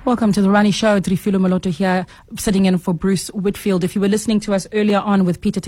Welcome to the Rani Show. Trifilo Maloto here, sitting in for Bruce Whitfield. If you were listening to us earlier on with Peter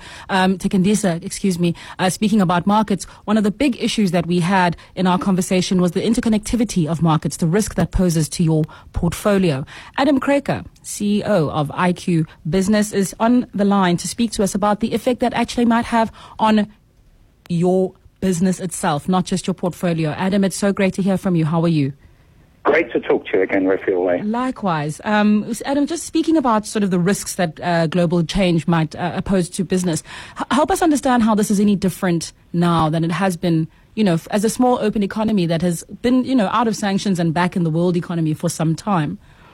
Tekendisa, speaking about markets, one of the big issues that we had in our conversation was the interconnectivity of markets, the risk that poses to your portfolio. Adam Kreker, CEO of IQ Business, is on the line to speak to us about the effect that actually might have on your business itself, not just your portfolio. Adam, it's so great to hear from you. How are you? Great to talk to you again, Rafiel. Likewise. Adam, just speaking about sort of the risks that global change might pose to business, help us understand how this is any different now than it has been, as a small open economy that has been, out of sanctions and back in the world economy for some time.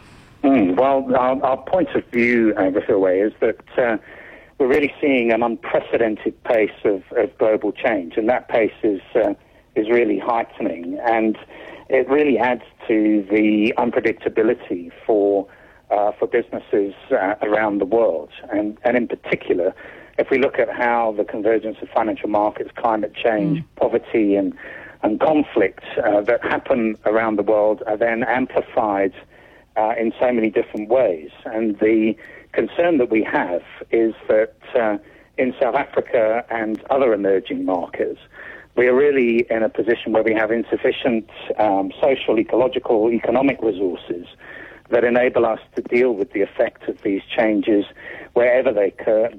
Well, our point of view, Rafiel, is that we're really seeing an unprecedented pace of global change, and that pace is really heightening, and it really adds to the unpredictability for businesses around the world, and in particular, if we look at how the convergence of financial markets, climate change, poverty, and conflict that happen around the world are then amplified in so many different ways. And the concern that we have is that in South Africa and other emerging markets, we are really in a position where we have insufficient social, ecological, economic resources that enable us to deal with the effect of these changes wherever they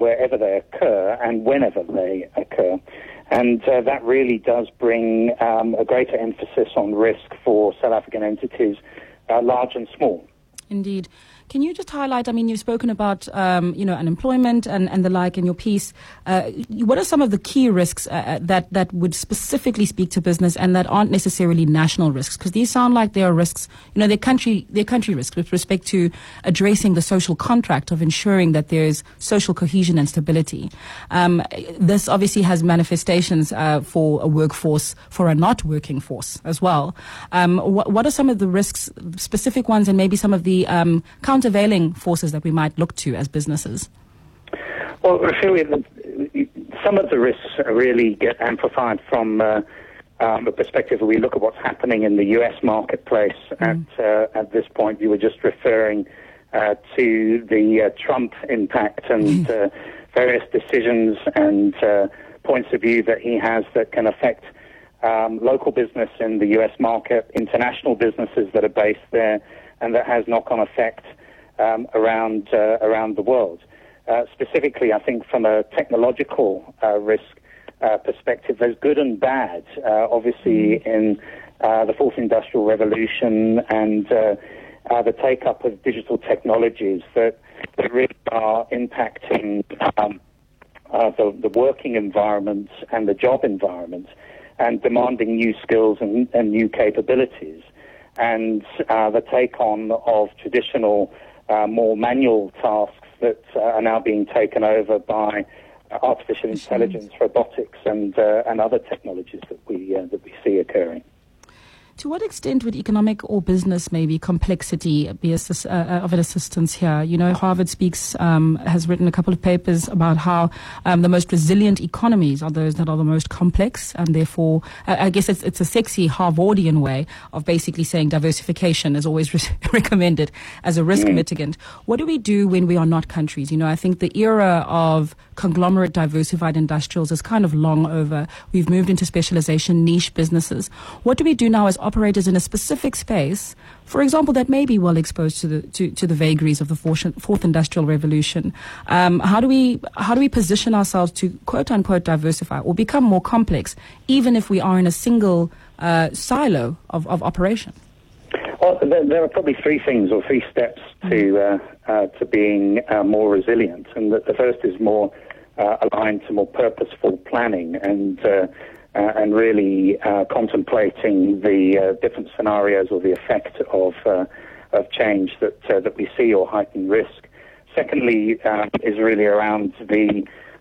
occur and whenever they occur. And that really does bring a greater emphasis on risk for South African entities, large and small. Indeed. Can you just highlight, you've spoken about, unemployment and the like in your piece. What are some of the key risks that would specifically speak to business and that aren't necessarily national risks? Because these sound like they are risks, they're country risks with respect to addressing the social contract of ensuring that there's social cohesion and stability. This obviously has manifestations for a workforce, for a not working force as well. What are some of the risks, specific ones, and maybe some of the countervailing forces that we might look to as businesses? Well, some of the risks really get amplified from the perspective we look at what's happening in the U.S. marketplace. At this point, you were just referring to the Trump impact and various decisions and points of view that he has that can affect local business in the U.S. market, international businesses that are based there, and that has knock-on effect around the world. Specifically, I think from a technological risk perspective, there's good and bad. Obviously, in the Fourth Industrial Revolution and the take-up of digital technologies that really are impacting the working environment and the job environment and demanding new skills and new capabilities. And the take-on of traditional, more manual tasks that are now being taken over by artificial intelligence, robotics, and other technologies that we see occurring. To what extent would economic or business, maybe complexity, be of an assistance here? Harvard Speaks has written a couple of papers about how the most resilient economies are those that are the most complex, and therefore, I guess it's a sexy Harvardian way of basically saying diversification is always recommended as a risk mitigant. What do we do when we are not countries? I think the era of conglomerate diversified industrials is kind of long over. We've moved into specialization, niche businesses. What do we do now as operators in a specific space, for example, that may be well exposed to the vagaries of the fourth industrial revolution? How do we position ourselves to quote unquote diversify or become more complex, even if we are in a single silo of operation? Well, there are probably three things or three steps to being more resilient, and the first is more aligned to more purposeful planning and really contemplating the different scenarios or the effect of change that we see or heightened risk. Secondly, is really around the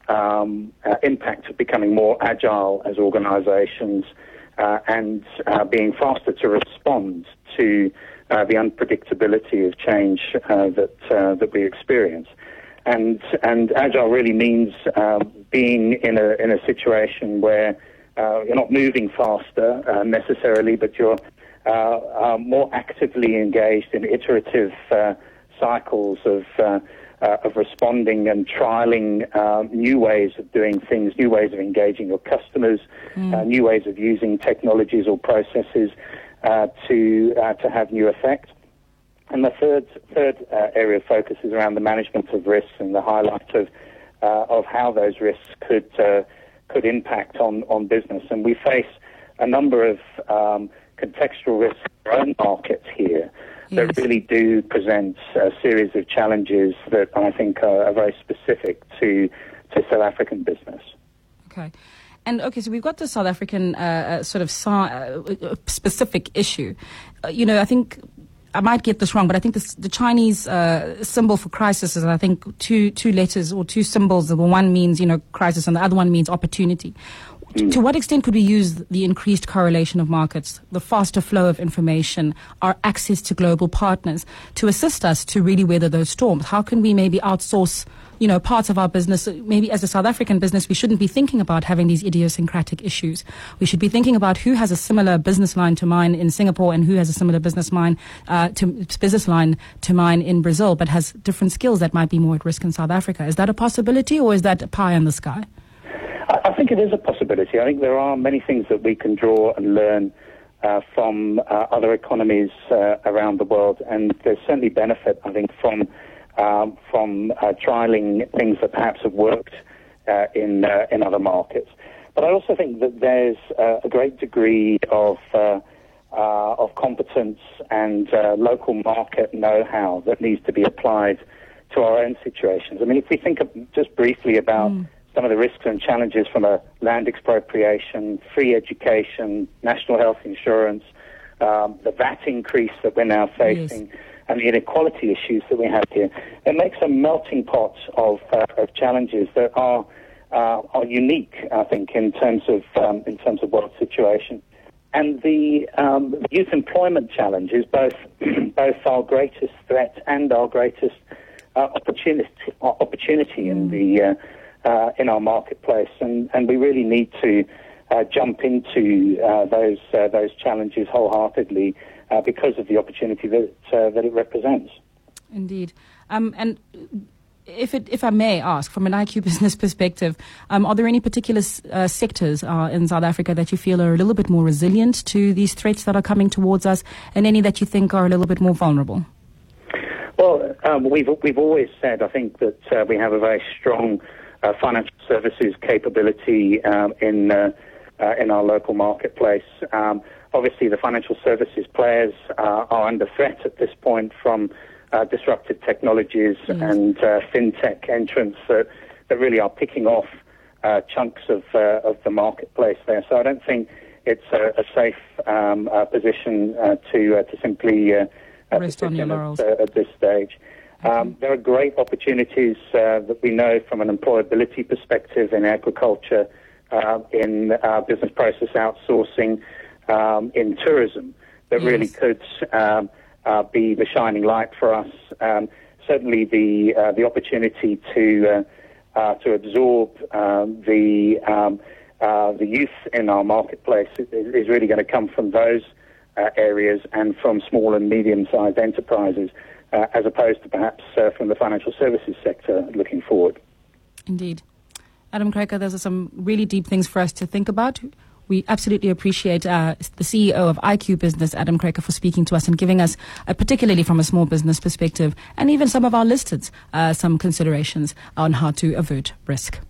impact of becoming more agile as organizations and being faster to respond to the unpredictability of change that we experience. And agile really means being in a situation where you're not moving faster necessarily, but you're more actively engaged in iterative cycles of responding and trialing new ways of doing things, new ways of engaging your customers, new ways of using technologies or processes to have new effect. And the third area of focus is around the management of risks and the highlight of how those risks could impact on business. And we face a number of contextual risks in our own markets here that really do present a series of challenges that I think are very specific to South African business. Okay. And so we've got the South African specific issue. I think I might get this wrong, but I think the Chinese symbol for crisis is, I think, two letters or two symbols. The one means, crisis, and the other one means opportunity. To what extent could we use the increased correlation of markets, the faster flow of information, our access to global partners to assist us to really weather those storms? How can we maybe outsource, parts of our business? Maybe as a South African business, we shouldn't be thinking about having these idiosyncratic issues. We should be thinking about who has a similar business line to mine in Singapore and who has a similar business line to mine in Brazil, but has different skills that might be more at risk in South Africa. Is that a possibility, or is that a pie in the sky? I think it is a possibility. I think there are many things that we can draw and learn from other economies around the world, and there's certainly benefit, I think, from trialing things that perhaps have worked in other markets. But I also think that there's a great degree of competence and local market know-how that needs to be applied to our own situations. I mean, if we think just briefly about some of the risks and challenges from a land expropriation, free education, national health insurance, the VAT increase that we're now facing, and the inequality issues that we have here, it makes a melting pot of challenges that are unique, I think, in terms of world situation. And the youth employment challenge is both our greatest threat and our greatest opportunity in our marketplace, and we really need to jump into those challenges wholeheartedly because of the opportunity that it represents. Indeed, and if I may ask, from an IQ business perspective, are there any particular sectors in South Africa that you feel are a little bit more resilient to these threats that are coming towards us, and any that you think are a little bit more vulnerable? Well, we've always said, I think, that we have a very strong financial services capability in our local marketplace. Obviously, the financial services players are under threat at this point from disruptive technologies and fintech entrants that really are picking off chunks of the marketplace there. So I don't think it's a safe position to simply rest on your laurels at this stage. There are great opportunities that we know from an employability perspective in agriculture, in business process outsourcing, in tourism that really could be the shining light for us. Certainly, the opportunity to absorb the youth in our marketplace is really going to come from those areas and from small and medium-sized enterprises, as opposed to perhaps from the financial services sector looking forward. Indeed. Adam Kraiker, those are some really deep things for us to think about. We absolutely appreciate the CEO of IQ Business, Adam Kraiker, for speaking to us and giving us, particularly from a small business perspective, and even some of our listeds, some considerations on how to avert risk.